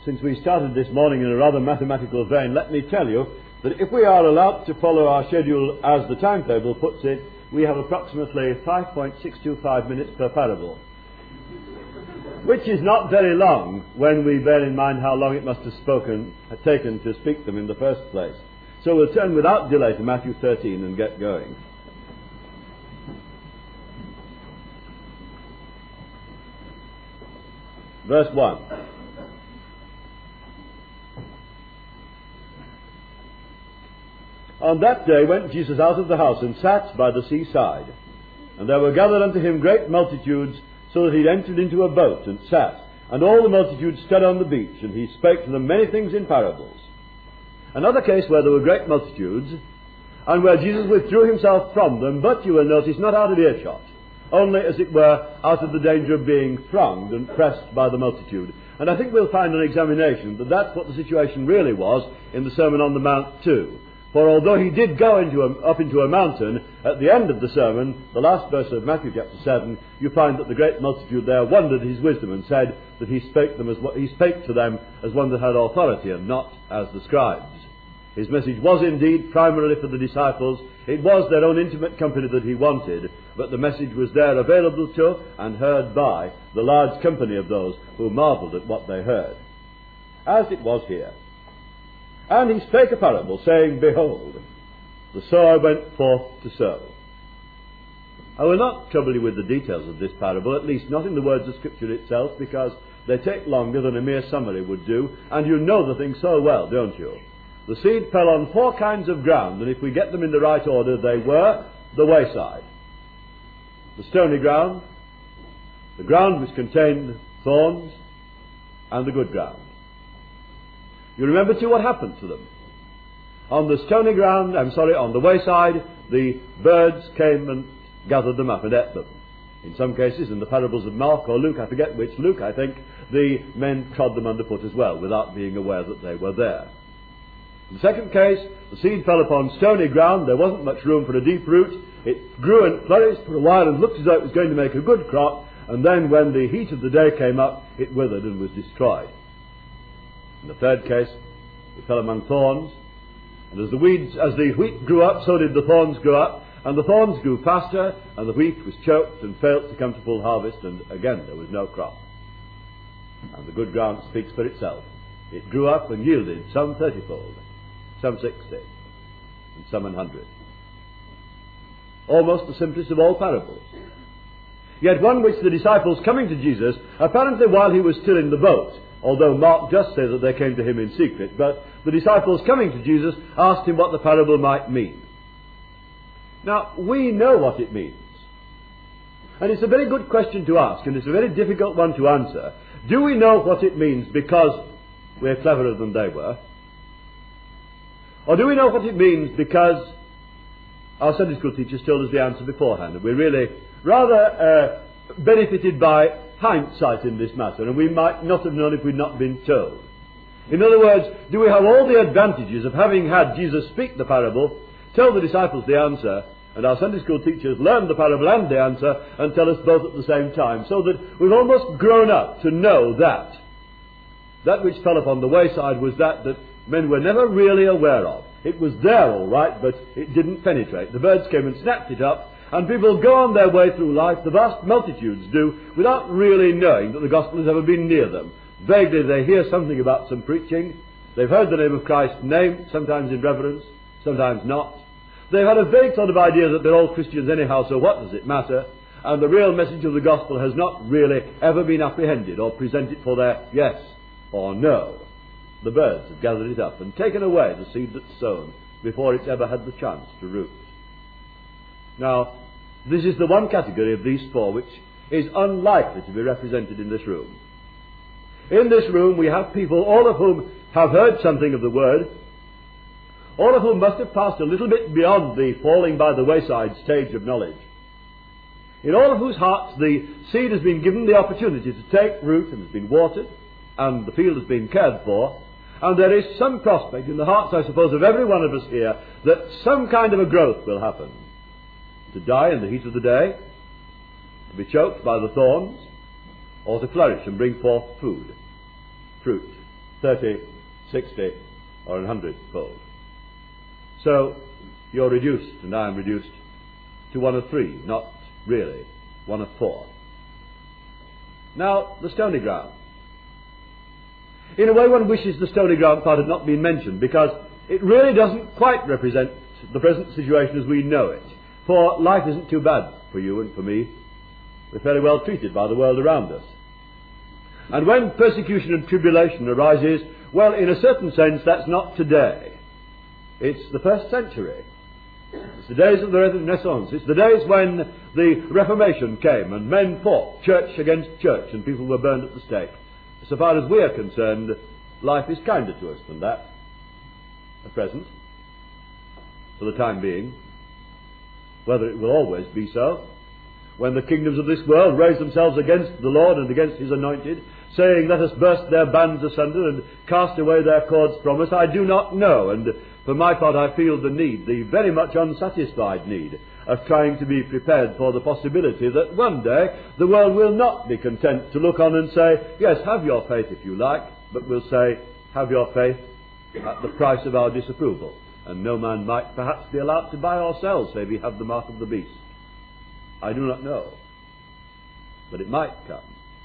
since we started this morning in a rather mathematical vein, let me tell you that if we are allowed to follow our schedule as the timetable puts it, we have approximately 5.625 minutes per parable, which is not very long when we bear in mind how long it must have taken to speak them in the first place. So we'll turn without delay to Matthew 13 and get going. Verse 1. On that day went Jesus out of the house and sat by the seaside. And there were gathered unto him great multitudes, so that he entered into a boat and sat. And all the multitude stood on the beach, and he spake to them many things in parables. Another case where there were great multitudes, and where Jesus withdrew himself from them, but you will notice not out of earshot, only, as it were, out of the danger of being thronged and pressed by the multitude. And I think we'll find on examination that that's what the situation really was in the Sermon on the Mount too. For although he did go up into a mountain, at the end of the sermon, the last verse of Matthew chapter 7, you find that the great multitude there wondered his wisdom and said that he spake to them as one that had authority and not as the scribes. His message was indeed primarily for the disciples. It was their own intimate company that he wanted, but the message was there available to and heard by the large company of those who marvelled at what they heard, as it was here. And he spake a parable, saying, Behold, the sower went forth to sow. I will not trouble you with the details of this parable, at least not in the words of Scripture itself, because they take longer than a mere summary would do, and you know the thing so well, don't you? The seed fell on 4 kinds of ground, and if we get them in the right order, they were the wayside, the stony ground, the ground which contained thorns, and the good ground. You remember too what happened to them. On the stony ground, on the wayside, the birds came and gathered them up and ate them. In some cases, in the parables of Mark or Luke, I forget which, Luke I think, the men trod them underfoot as well, without being aware that they were there. In the second case, the seed fell upon stony ground. There wasn't much room for a deep root. It grew and flourished for a while and looked as though it was going to make a good crop, and then when the heat of the day came up, it withered and was destroyed. In the third case, it fell among thorns, and as the wheat grew up, so did the thorns grow up, and the thorns grew faster, and the wheat was choked and failed to come to full harvest, and again there was no crop. And the good ground speaks for itself. It grew up and yielded some 30-fold, some 60, and some 100. Almost the simplest of all parables. Yet one which the disciples coming to Jesus, apparently while he was still in the boat, although Mark just says that they came to him in secret, but the disciples coming to Jesus asked him what the parable might mean. Now, we know what it means. And it's a very good question to ask, and it's a very difficult one to answer. Do we know what it means because we're cleverer than they were? Or do we know what it means because our Sunday school teachers told us the answer beforehand, and we're really rather benefited by hindsight in this matter, and we might not have known if we'd not been told? In other words, do we have all the advantages of having had Jesus speak the parable, tell the disciples the answer, and our Sunday school teachers learn the parable and the answer and tell us both at the same time, so that we've almost grown up to know that which fell upon the wayside was that men were never really aware of. It was there all right, but it didn't penetrate. The birds came and snapped it up, and people go on their way through life, the vast multitudes do, without really knowing that the gospel has ever been near them. Vaguely they hear something about some preaching. They've heard the name of Christ named, sometimes in reverence, sometimes not. They've had a vague sort of idea that they're all Christians anyhow, so what does it matter? And the real message of the gospel has not really ever been apprehended or presented for their yes or no. The birds have gathered it up and taken away the seed that's sown before it's ever had the chance to root. Now, this is the one category of these 4 which is unlikely to be represented in this room. In this room we have people, all of whom have heard something of the Word, all of whom must have passed a little bit beyond the falling by the wayside stage of knowledge, in all of whose hearts the seed has been given the opportunity to take root and has been watered, and the field has been cared for, and there is some prospect in the hearts, I suppose, of every one of us here that some kind of a growth will happen. To die in the heat of the day, to be choked by the thorns, or to flourish and bring forth fruit. 30, 60, or 100-fold. So you're reduced, and I am reduced, to one of three, not really one of four. Now, the stony ground. In a way, one wishes the stony ground part had not been mentioned, because it really doesn't quite represent the present situation as we know it. For life isn't too bad for you and for me. We're fairly well treated by the world around us. And when persecution and tribulation arises, well, in a certain sense, that's not today. It's the first century. It's the days of the Renaissance. It's the days when the Reformation came and men fought church against church and people were burned at the stake. So far as we are concerned, life is kinder to us than that at present, for the time being. Whether it will always be so, when the kingdoms of this world raise themselves against the Lord and against his anointed, saying, let us burst their bands asunder and cast away their cords from us, I do not know. And for my part, I feel the need, the very much unsatisfied need, of trying to be prepared for the possibility that one day the world will not be content to look on and say, yes, have your faith if you like, but will say, have your faith at the price of our disapproval. And no man might perhaps be allowed to buy or sell, save he have the mark of the beast. I do not know, but it might come.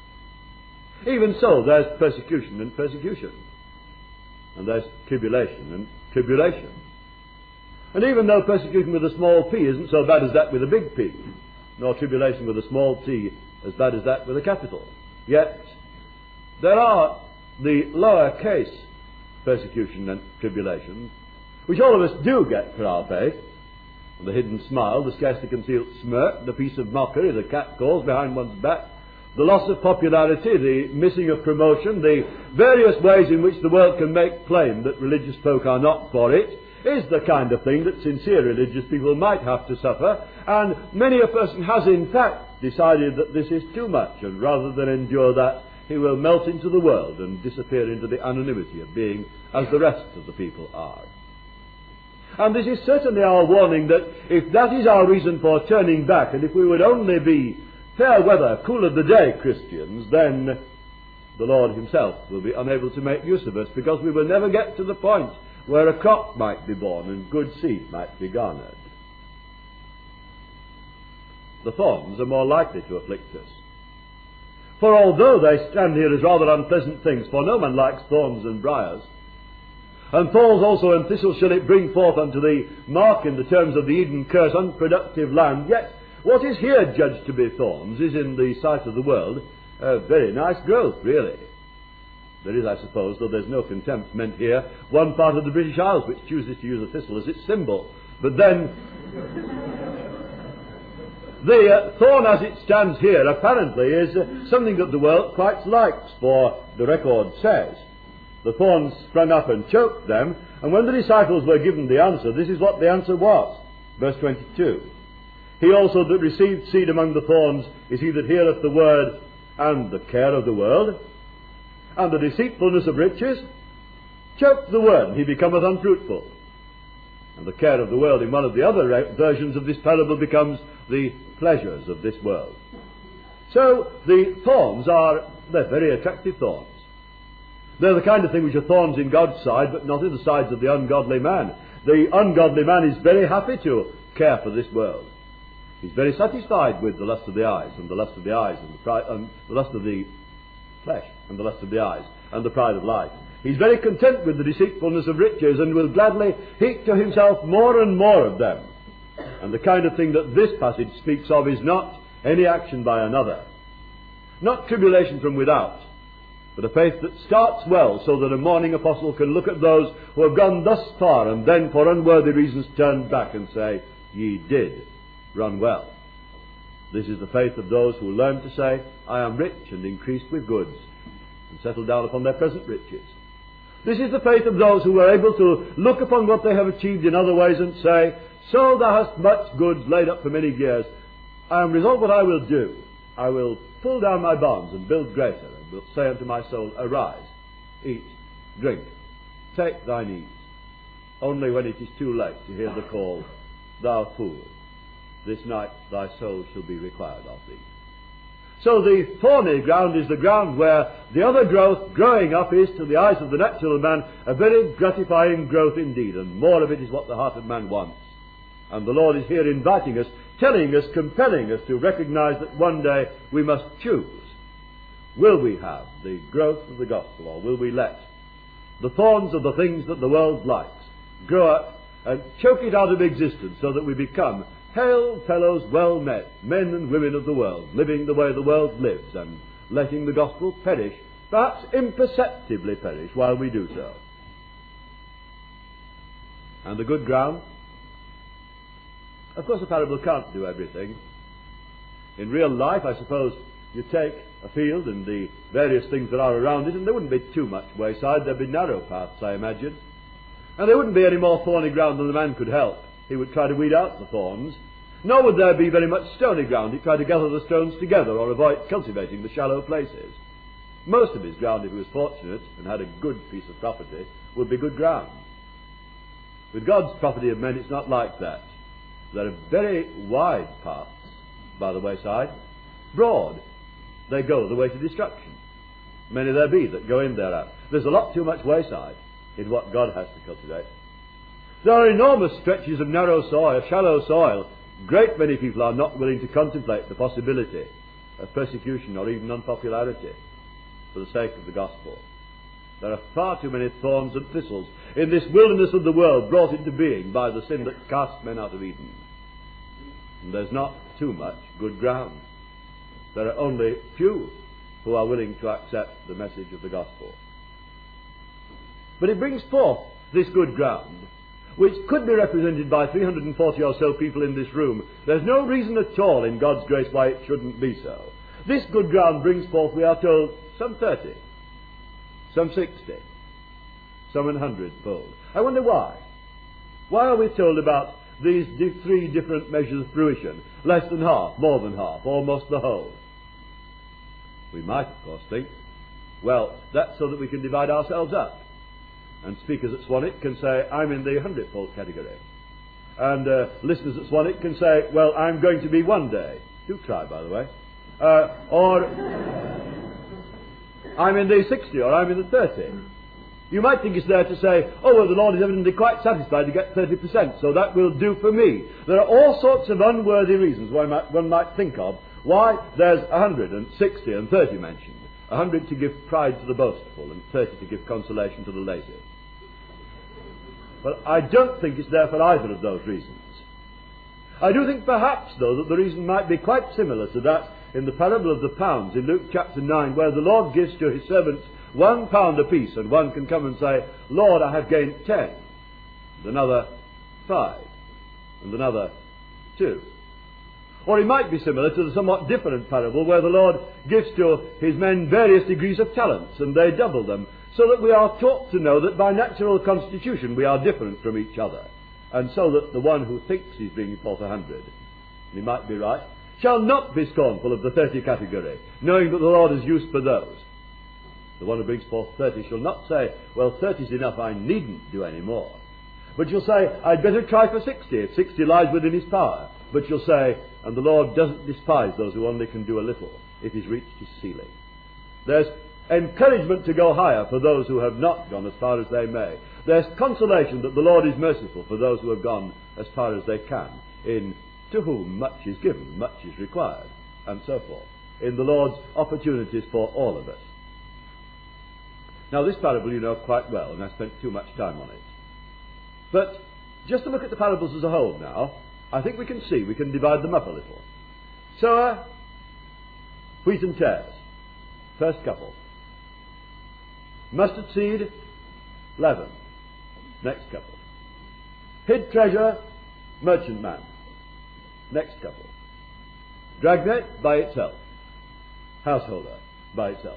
Even so, there's persecution and persecution, and there's tribulation and tribulation. And even though persecution with a small p isn't so bad as that with a big P, nor tribulation with a small t as bad as that with a capital, yet there are the lower case persecution and tribulation, which all of us do get for our faith. The hidden smile, the scarcely concealed smirk, the piece of mockery the cat calls behind one's back, the loss of popularity, the missing of promotion, the various ways in which the world can make plain that religious folk are not for it, is the kind of thing that sincere religious people might have to suffer, and many a person has in fact decided that this is too much, and rather than endure that, he will melt into the world and disappear into the anonymity of being as the rest of the people are. And this is certainly our warning that if that is our reason for turning back, and if we would only be fair weather, cool of the day Christians, then the Lord himself will be unable to make use of us, because we will never get to the point where a crop might be born and good seed might be garnered. The thorns are more likely to afflict us. For although they stand here as rather unpleasant things, for no man likes thorns and briars, and thorns also and thistles shall it bring forth unto thee, mark in the terms of the Eden curse, unproductive land. Yet what is here judged to be thorns is in the sight of the world a very nice growth, really. There is, I suppose, though there's no contempt meant here, one part of the British Isles which chooses to use a thistle as its symbol. But then the thorn as it stands here apparently is something that the world quite likes, for the record says the thorns sprung up and choked them, and when the disciples were given the answer, this is what the answer was. Verse 22. He also that received seed among the thorns is he that heareth the word, and the care of the world, and the deceitfulness of riches, choked the word, and he becometh unfruitful. And the care of the world in one of the other versions of this parable becomes the pleasures of this world. So the thorns they're very attractive thorns. They're the kind of thing which are thorns in God's side, but not in the sides of the ungodly man. The ungodly man is very happy to care for this world. He's very satisfied with the lust of the eyes, and the lust of the eyes, and the lust of the flesh, and the lust of the eyes, and the pride of life. He's very content with the deceitfulness of riches, and will gladly heap to himself more and more of them. And the kind of thing that this passage speaks of is not any action by another, not tribulation from without, but a faith that starts well, so that a morning apostle can look at those who have gone thus far and then for unworthy reasons turn back and say, ye did run well. This is the faith of those who learn to say, I am rich and increased with goods, and settle down upon their present riches. This is the faith of those who are able to look upon what they have achieved in other ways and say, so thou hast much goods laid up for many years. I am resolved what I will do. I will pull down my barns and build greater, and will say unto my soul, arise, eat, drink, take thine ease, only when it is too late to hear the call, thou fool, this night thy soul shall be required of thee. So the thorny ground is the ground where the other growth growing up is, to the eyes of the natural man, a very gratifying growth indeed, and more of it is what the heart of man wants. And the Lord is here inviting us, telling us, compelling us to recognize that one day we must choose. Will we have the growth of the gospel, or will we let the thorns of the things that the world likes grow up and choke it out of existence so that we become hail fellows well met, men and women of the world, living the way the world lives and letting the gospel perish, perhaps imperceptibly perish while we do so. And the good ground? Of course, a parable can't do everything. In real life, I suppose, you take a field and the various things that are around it, and there wouldn't be too much wayside. There'd be narrow paths, I imagine. And there wouldn't be any more thorny ground than the man could help. He would try to weed out the thorns. Nor would there be very much stony ground. He'd try to gather the stones together or avoid cultivating the shallow places. Most of his ground, if he was fortunate and had a good piece of property, would be good ground. With God's property of men, it's not like that. There are very wide paths by the wayside, broad. They go the way to destruction. Many there be that go in thereat. There's a lot too much wayside in what God has to cultivate. There are enormous stretches of narrow soil, shallow soil. Great many people are not willing to contemplate the possibility of persecution or even unpopularity for the sake of the gospel. There are far too many thorns and thistles in this wilderness of the world brought into being by the sin that cast men out of Eden. And there's not too much good ground. There are only few who are willing to accept the message of the gospel. But it brings forth this good ground, which could be represented by 340 or so people in this room. There's no reason at all in God's grace why it shouldn't be so. This good ground brings forth, we are told, some 30, some 60, some 100-fold. I wonder why. Why are we told about these three different measures of fruition? Less than half, more than half, almost the whole. We might, of course, think, well, that's so that we can divide ourselves up. And speakers at Swanwick can say, I'm in the 100-fold category. And listeners at Swanwick can say, well, I'm going to be one day. Do try, by the way. Or I'm in the 60, or I'm in the 30. You might think it's there to say, oh, well, the Lord is evidently quite satisfied to get 30%, so that will do for me. There are all sorts of unworthy reasons why one might think of why there's 100 and 60 and 30 mentioned. 100 to give pride to the boastful and 30 to give consolation to the lazy. But I don't think it's there for either of those reasons. I do think perhaps, though, that the reason might be quite similar to that in the parable of the pounds in Luke chapter 9, where the Lord gives to his servants £1 apiece, and one can come and say, Lord, I have gained 10, and another 5, and another 2. Or it might be similar to the somewhat different parable where the Lord gives to his men various degrees of talents, and they double them, so that we are taught to know that by natural constitution we are different from each other, and so that the one who thinks he's bringing forth 100, and he might be right, shall not be scornful of the 30 category, knowing that the Lord has use for those. The one who brings forth 30 shall not say, well, 30's enough, I needn't do any more. But you'll say, I'd better try for 60, if 60 lies within his power. But you'll say, and the Lord doesn't despise those who only can do a little, if he's reached his ceiling. There's encouragement to go higher for those who have not gone as far as they may. There's consolation that the Lord is merciful for those who have gone as far as they can, in to whom much is given, much is required, and so forth, in the Lord's opportunities for all of us. Now, this parable you know quite well, and I spent too much time on it. But just to look at the parables as a whole now, I think we can see, we can divide them up a little. Sower, wheat and tares, first couple. Mustard seed, leaven, next couple. Hid treasure, merchantman, next couple. Dragnet, by itself. Householder, by itself.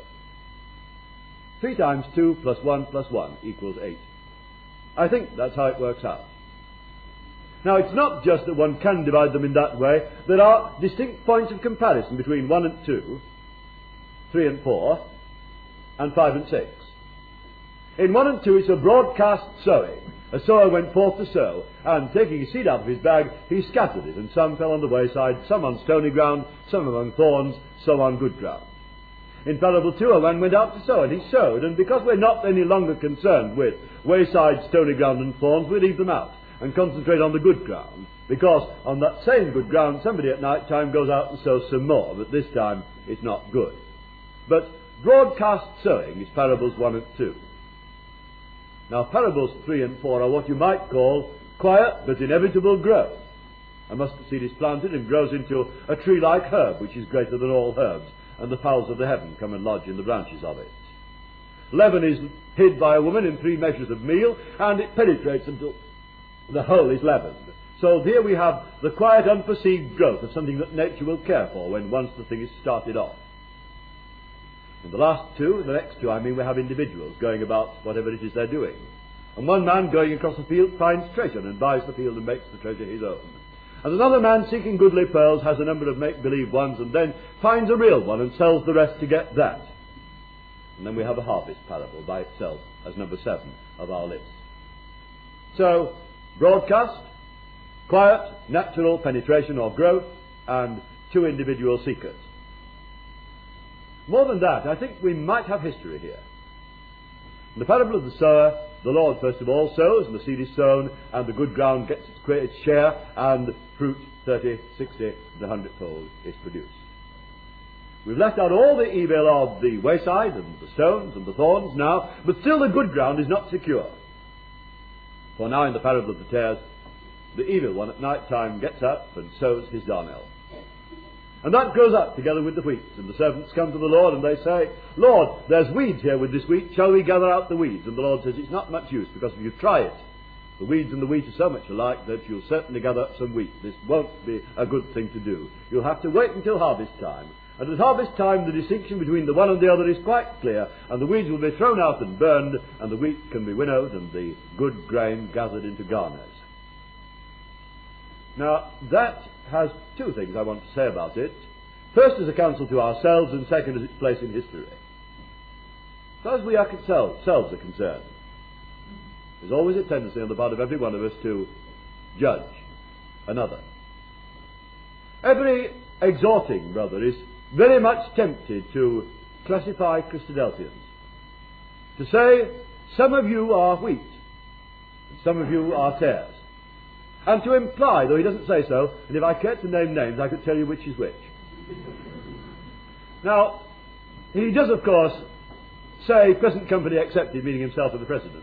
3 times 2 plus 1 plus 1 equals 8. I think that's how it works out. Now, it's not just that one can divide them in that way. There are distinct points of comparison between 1 and 2, 3 and 4, and 5 and 6. In 1 and 2, it's a broadcast sowing. A sower went forth to sow, and taking his seed out of his bag, he scattered it, and some fell on the wayside, some on stony ground, some among thorns, some on good ground. In parable 2, a man went out to sow, and he sowed, and because we're not any longer concerned with wayside, stony ground, and thorns, we leave them out and concentrate on the good ground, because on that same good ground, somebody at night time goes out and sows some more, but this time it's not good. But broadcast sowing is parables 1 and 2. Now, parables 3 and 4 are what you might call quiet but inevitable growth. A mustard seed is planted and grows into a tree-like herb, which is greater than all herbs, and the fowls of the heaven come and lodge in the branches of it. Leaven is hid by a woman in 3 measures of meal, and it penetrates until the whole is leavened. So here we have the quiet, unperceived growth of something that nature will care for when once the thing is started off. In the next two, we have individuals going about whatever it is they're doing. And one man going across the field finds treasure and buys the field and makes the treasure his own. And another man seeking goodly pearls has a number of make-believe ones and then finds a real one and sells the rest to get that. And then we have a harvest parable by itself as number 7 of our list. So, broadcast, quiet, natural penetration or growth, and 2 individual seekers. More than that, I think we might have history here. In the parable of the sower, the Lord first of all sows, and the seed is sown, and the good ground gets its share, and fruit 30, 60, and 100-fold is produced. We've left out all the evil of the wayside, and the stones, and the thorns now, but still the good ground is not secure. For now in the parable of the tares, the evil one at night time gets up and sows his darnel. And that grows up together with the wheat. And the servants come to the Lord and they say, Lord, there's weeds here with this wheat. Shall we gather out the weeds? And the Lord says, it's not much use, because if you try it, the weeds and the wheat are so much alike that you'll certainly gather up some wheat. This won't be a good thing to do. You'll have to wait until harvest time. And at harvest time, the distinction between the one and the other is quite clear. And the weeds will be thrown out and burned, and the wheat can be winnowed, and the good grain gathered into garners. Now, that has 2 things I want to say about it. First, as a counsel to ourselves, and second, as its place in history. As far as we ourselves are concerned, there's always a tendency on the part of every one of us to judge another. Every exhorting brother is very much tempted to classify Christadelphians, to say, some of you are wheat, and some of you are tares. And to imply, though he doesn't say so, and if I cared to name names, I could tell you which is which. Now, he does, of course, say present company accepted, meaning himself and the President.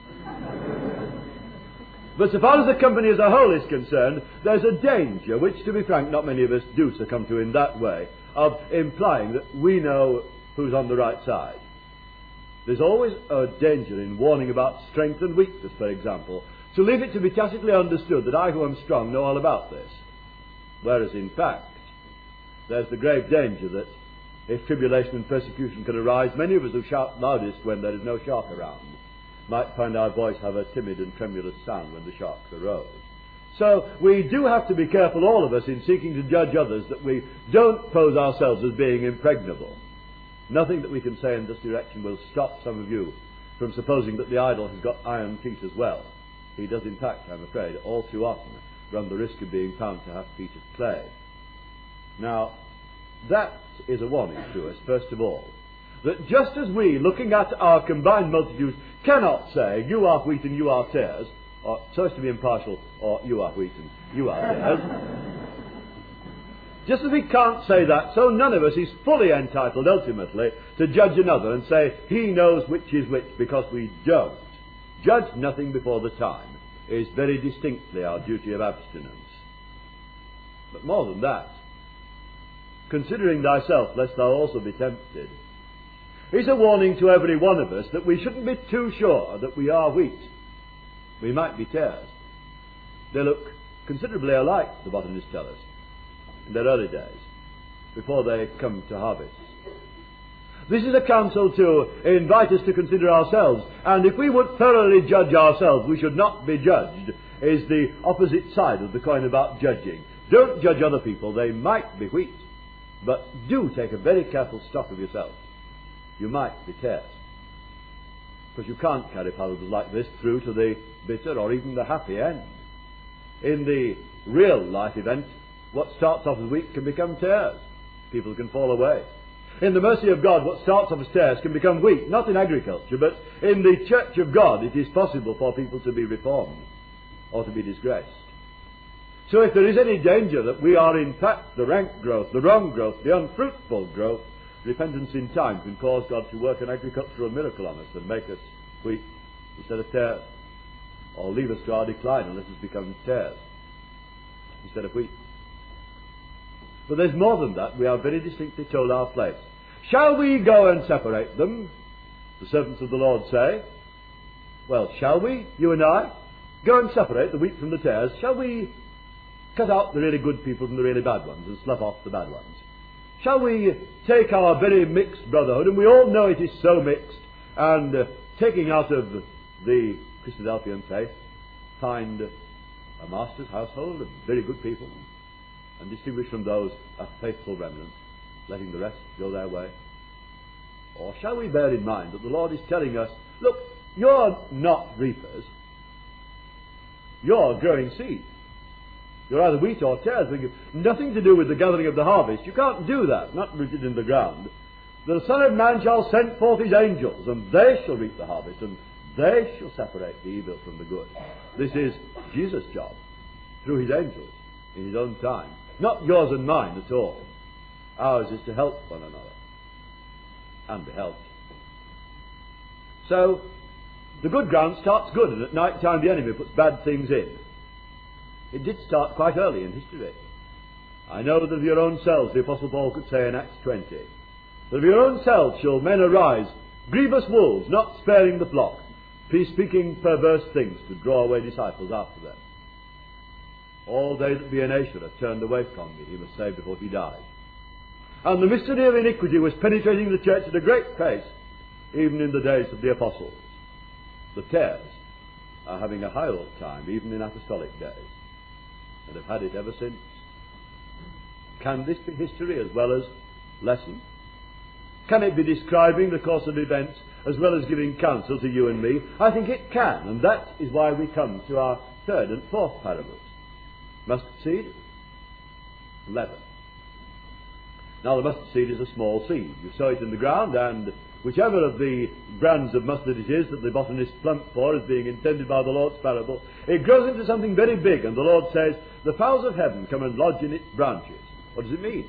But so far as the company as a whole is concerned, there's a danger, which, to be frank, not many of us do succumb to in that way, of implying that we know who's on the right side. There's always a danger in warning about strength and weakness, for example, to leave it to be tacitly understood that I, who am strong, know all about this. Whereas, in fact, there's the grave danger that if tribulation and persecution can arise, many of us who shout loudest when there is no shark around might find our voice have a timid and tremulous sound when the sharks arose. So we do have to be careful, all of us, in seeking to judge others, that we don't pose ourselves as being impregnable. Nothing that we can say in this direction will stop some of you from supposing that the idol has got iron feet as well. He does, in fact, I'm afraid, all too often run the risk of being found to have feet of clay. Now, that is a warning to us, first of all, that just as we, looking at our combined multitudes, cannot say, you are wheat and you are tares, or so as to be impartial, or you are wheat and you are tares, just as we can't say that, so none of us is fully entitled, ultimately, to judge another and say, he knows which is which, because we don't. Judge nothing before the time is very distinctly our duty of abstinence. But more than that, considering thyself, lest thou also be tempted, is a warning to every one of us that we shouldn't be too sure that we are wheat. We might be tares. They look considerably alike, the botanists tell us, in their early days, before they come to harvest. This is a counsel to invite us to consider ourselves, and if we would thoroughly judge ourselves, we should not be judged, is the opposite side of the coin about judging. Don't judge other people, they might be wheat, but do take a very careful stock of yourself. You might be tares. Because you can't carry parables like this through to the bitter or even the happy end. In the real life event, what starts off as wheat can become tares. People can fall away. In the mercy of God, what starts off as tares can become wheat, not in agriculture, but in the church of God it is possible for people to be reformed or to be disgraced. So if there is any danger that we are in fact the rank growth, the wrong growth, the unfruitful growth, repentance in time can cause God to work an agricultural miracle on us and make us wheat instead of tares, or leave us to our decline and let us become tares instead of wheat. But there's more than that. We are very distinctly told our place. Shall we go and separate them? The servants of the Lord say. Well, shall we, you and I, go and separate the wheat from the tares? Shall we cut out the really good people from the really bad ones and slough off the bad ones? Shall we take our very mixed brotherhood, and we all know it is so mixed, and taking out of the Christadelphian faith, find a master's household of very good people, and distinguish from those a faithful remnant, letting the rest go their way? Or shall we bear in mind that the Lord is telling us, look, you're not reapers, you're growing seed. You're either wheat or tares. Nothing to do with the gathering of the harvest. You can't do that, not rooted in the ground. The Son of Man shall send forth his angels, and they shall reap the harvest, and they shall separate the evil from the good. This is Jesus' job, through his angels, in his own time. Not yours and mine at all. Ours is to help one another, and be helped. So, the good ground starts good, and at night time the enemy puts bad things in. It did start quite early in history. I know that of your own selves, the Apostle Paul could say in Acts 20, that of your own selves shall men arise, grievous wolves, not sparing the flock, speaking perverse things to draw away disciples after them. All they that be an Asher have turned away from me, he must say before he died. And the mystery of iniquity was penetrating the church at a great pace, even in the days of the apostles. The tares are having a high old time, even in apostolic days, and have had it ever since. Can this be history as well as lesson? Can it be describing the course of events as well as giving counsel to you and me? I think it can, and that is why we come to our third and fourth parables. Mustard seed, leaven. Now the mustard seed is a small seed. You sow it in the ground, and whichever of the brands of mustard it is that the botanist plumped for as being intended by the Lord's parable, it grows into something very big, and the Lord says, the fowls of heaven come and lodge in its branches. What does it mean?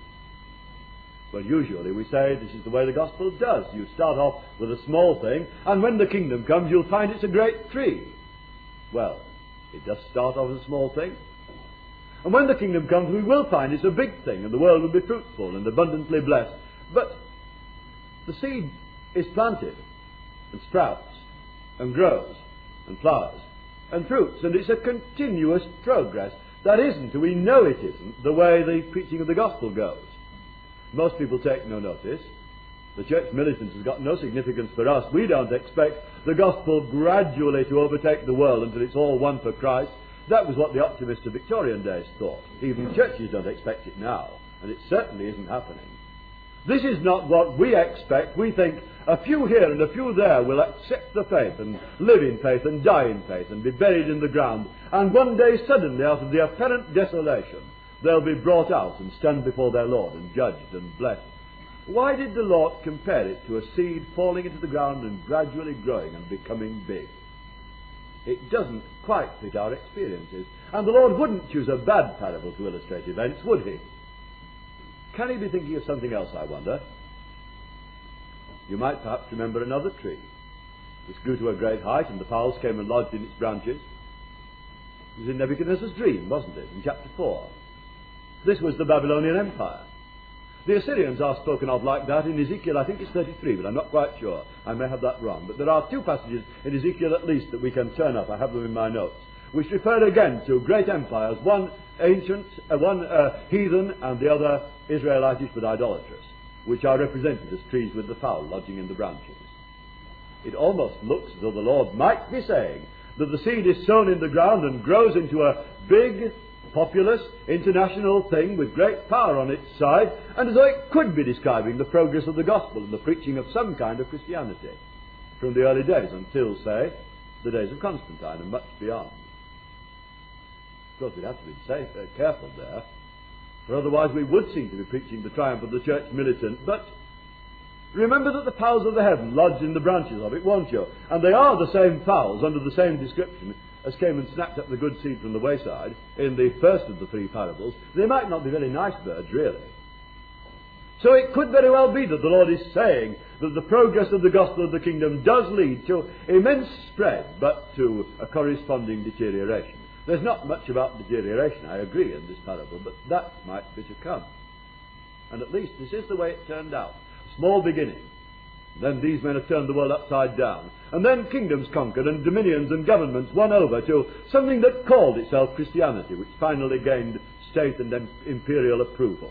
Well, usually we say this is the way the gospel does. You start off with a small thing, and when the kingdom comes, you'll find it's a great tree. Well, it does start off as a small thing. And when the kingdom comes, we will find it's a big thing, and the world will be fruitful and abundantly blessed. But the seed is planted, and sprouts, and grows, and flowers, and fruits, and it's a continuous progress. That isn't, we know it isn't, the way the preaching of the gospel goes. Most people take no notice. The church militant has got no significance for us. We don't expect the gospel gradually to overtake the world until it's all one for Christ. That was what the optimists of Victorian days thought. Even churches don't expect it now, and it certainly isn't happening. This is not what we expect. We think a few here and a few there will accept the faith and live in faith and die in faith and be buried in the ground, and one day suddenly, out of the apparent desolation, they'll be brought out and stand before their Lord and judged and blessed. Why did the Lord compare it to a seed falling into the ground and gradually growing and becoming big? It doesn't quite fit our experiences. And the Lord wouldn't choose a bad parable to illustrate events, would he? Can he be thinking of something else, I wonder? You might perhaps remember another tree. This grew to a great height, and the fowls came and lodged in its branches. It was in Nebuchadnezzar's dream, wasn't it, in chapter 4? This was the Babylonian Empire. The Assyrians are spoken of like that in Ezekiel, I think it's 33, but I'm not quite sure. I may have that wrong. But there are two passages in Ezekiel at least that we can turn up, I have them in my notes, which refer again to great empires, one ancient, one heathen, and the other Israelitish but idolatrous, which are represented as trees with the fowl lodging in the branches. It almost looks as though the Lord might be saying that the seed is sown in the ground and grows into a big, populous, international thing with great power on its side, and as though it could be describing the progress of the gospel and the preaching of some kind of Christianity. from the early days until, say, the days of Constantine and much beyond. Of course, we'd have to be careful there, for otherwise we would seem to be preaching the triumph of the church militant. But remember that the fowls of the heaven lodge in the branches of it, won't you? And they are the same fowls under the same description as came and snapped up the good seed from the wayside in the first of the three parables. They might not be very nice birds, really. So it could very well be that the Lord is saying that the progress of the gospel of the kingdom does lead to immense spread, but to a corresponding deterioration. There's not much about deterioration, I agree, in this parable, but that might be to come. And at least this is the way it turned out. Small beginning. Then these men have turned the world upside down. And then kingdoms conquered and dominions and governments won over to something that called itself Christianity, which finally gained state and imperial approval.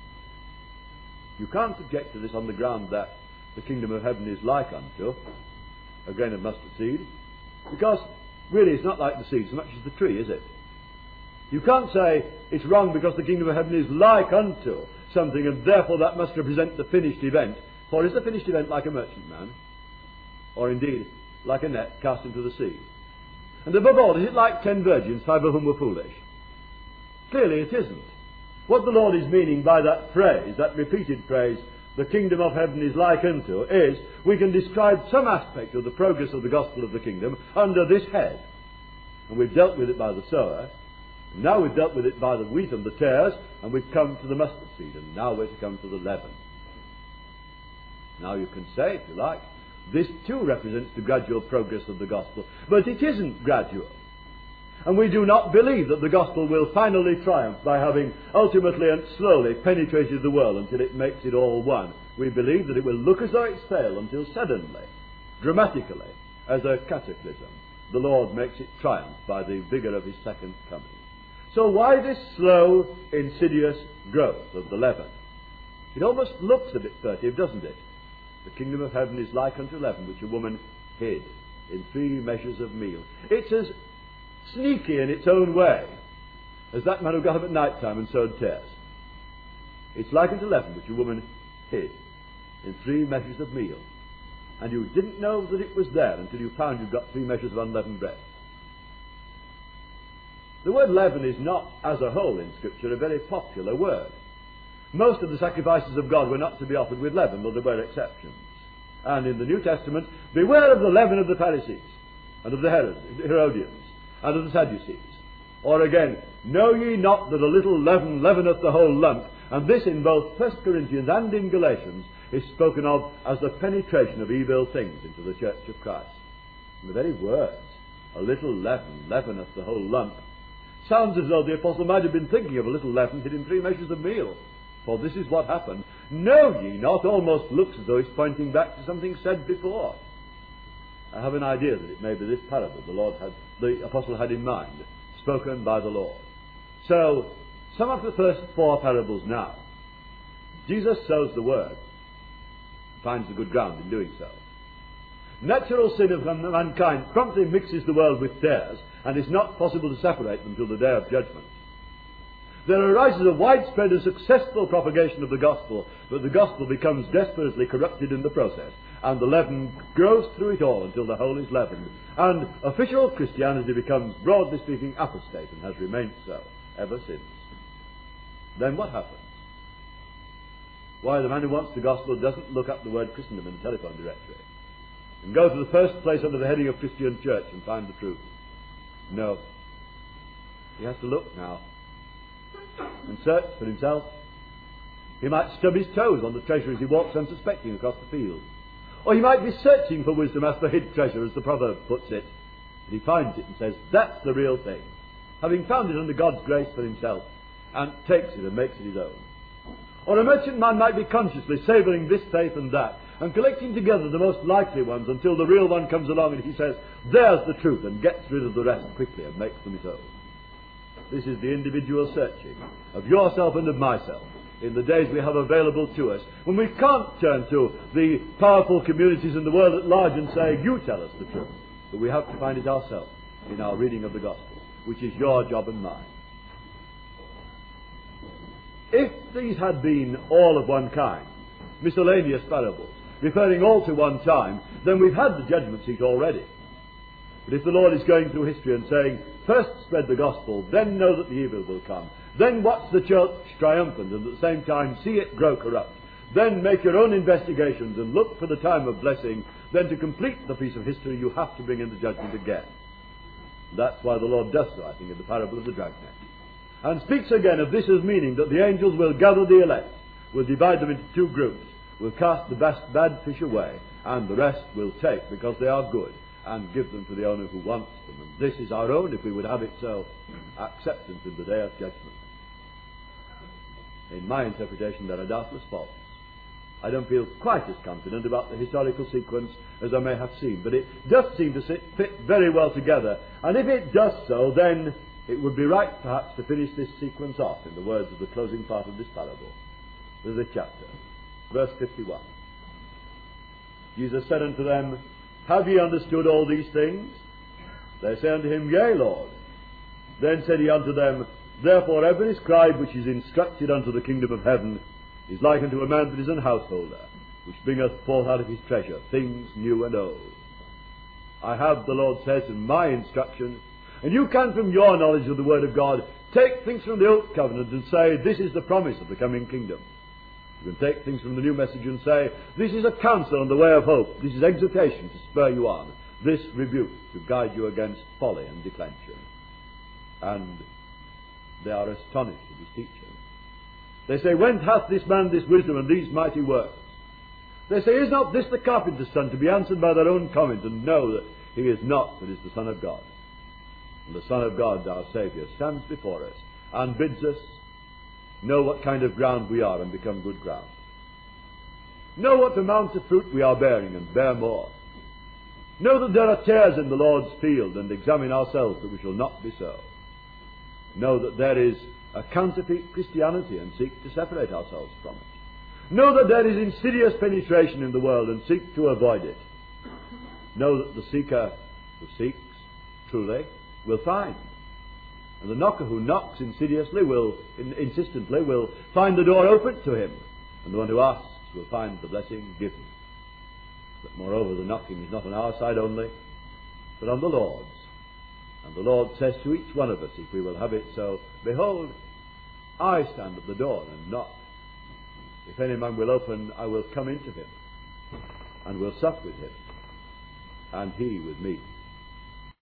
You can't object to this on the ground that the kingdom of heaven is like unto a grain of mustard seed, because really it's not like the seed so much as the tree, is it? You can't say it's wrong because the kingdom of heaven is like unto something and therefore that must represent the finished event. For is the finished event like a merchantman? Or indeed like a net cast into the sea? And above all, is it like 10 virgins, 5 of whom were foolish? Clearly it isn't. What the Lord is meaning by that phrase, that repeated phrase, the kingdom of heaven is like unto, is we can describe some aspect of the progress of the gospel of the kingdom under this head. And we've dealt with it by the sower, and now we've dealt with it by the wheat and the tares, and we've come to the mustard seed, and now we're to come to the leaven. Now you can say, if you like, this too represents the gradual progress of the gospel, but it isn't gradual. And we do not believe that the gospel will finally triumph by having ultimately and slowly penetrated the world until it makes it all one. We believe that it will look as though it's failed until suddenly, dramatically, as a cataclysm, the Lord makes it triumph by the vigour of his second coming. So why this slow, insidious growth of the leaven? It almost looks a bit furtive, doesn't it? The kingdom of heaven is like unto leaven, which a woman hid in 3 measures of meal. It's as sneaky in its own way as that man who got up at night time and sowed tares. It's like unto leaven, which a woman hid in 3 measures of meal. And you didn't know that it was there until you found you'd got 3 measures of unleavened bread. The word leaven is not, as a whole in Scripture, a very popular word. Most of the sacrifices of God were not to be offered with leaven, though there were exceptions. And in the New Testament, beware of the leaven of the Pharisees, and of the Herodians, and of the Sadducees. Or again, know ye not that a little leaven leaveneth the whole lump? And this in both 1 Corinthians and in Galatians is spoken of as the penetration of evil things into the church of Christ. And the very words, a little leaven leaveneth the whole lump, sounds as though the apostle might have been thinking of a little leaven hid in 3 measures of meal. For this is what happened. Know ye not almost looks as though he's pointing back to something said before. I have an idea that it may be this parable the apostle had in mind, spoken by the Lord. So, sum up the first 4 parables now. Jesus sows the word, finds the good ground in doing so. Natural sin of mankind promptly mixes the world with tares, and it's not possible to separate them till the day of judgment. There arises a widespread and successful propagation of the gospel, but the gospel becomes desperately corrupted in the process, and the leaven grows through it all until the whole is leavened. And official Christianity becomes, broadly speaking, apostate, and has remained so ever since. Then what happens? Why, the man who wants the gospel doesn't look up the word Christendom in the telephone directory and go to the first place under the heading of Christian Church and find the truth. No. He has to look now and search for himself. He might stub his toes on the treasure as he walks unsuspecting across the field. Or he might be searching for wisdom as for hid treasure, as the proverb puts it. And he finds it and says, that's the real thing. Having found it under God's grace for himself, and takes it and makes it his own. Or a merchant man might be consciously savouring this faith and that, and collecting together the most likely ones until the real one comes along and he says, there's the truth, and gets rid of the rest quickly and makes them his own. This is the individual searching of yourself and of myself in the days we have available to us, when we can't turn to the powerful communities in the world at large and say, you tell us the truth, but we have to find it ourselves in our reading of the gospel, which is your job and mine. If these had been all of one kind, miscellaneous parables, referring all to one time, then we've had the judgment seat already. But if the Lord is going through history and saying, first spread the gospel, then know that the evil will come, then watch the church triumphant and at the same time see it grow corrupt, then make your own investigations and look for the time of blessing, then to complete the piece of history you have to bring in the judgment again. That's why the Lord does so, I think, in the parable of the dragnet. And speaks again of this as meaning that the angels will gather the elect, will divide them into two groups, will cast the bad fish away, and the rest will take, because they are good, and give them to the owner who wants them. And this is our own, if we would have it so, acceptance in the day of judgment. In my interpretation, there are doubtless faults. I don't feel quite as confident about the historical sequence as I may have seemed, but it does seem to fit very well together, and if it does so, then it would be right perhaps to finish this sequence off in the words of the closing part of this parable, of the chapter, verse 51. Jesus said unto them, Have ye understood all these things? They say unto him, Yea, Lord. Then said he unto them, Therefore every scribe which is instructed unto the kingdom of heaven is like unto a man that is an householder, which bringeth forth out of his treasure things new and old. I have, the Lord says, in my instruction, and you can from your knowledge of the Word of God take things from the Old Covenant and say, this is the promise of the coming kingdom. You can take things from the New Message and say, this is a counsel on the way of hope, this is exhortation to spur you on, this rebuke to guide you against folly and declension. And they are astonished at his teaching. They say, Whence hath this man this wisdom and these mighty works? They say, Is not this the carpenter's son? To be answered by their own comment, and know that he is not, but is the Son of God. And the Son of God, our Saviour, stands before us and bids us know what kind of ground we are and become good ground. Know what amount of fruit we are bearing and bear more. Know that there are tares in the Lord's field, and examine ourselves that we shall not be so. Know that there is a counterfeit Christianity and seek to separate ourselves from it. Know that there is insidious penetration in the world and seek to avoid it. Know that the seeker who seeks truly will find. And the knocker who knocks insistently will find the door open to him. And the one who asks will find the blessing given. But moreover, the knocking is not on our side only, but on the Lord's. And the Lord says to each one of us, if we will have it so, Behold, I stand at the door and knock. If any man will open, I will come into him, and will sup with him, and he with me.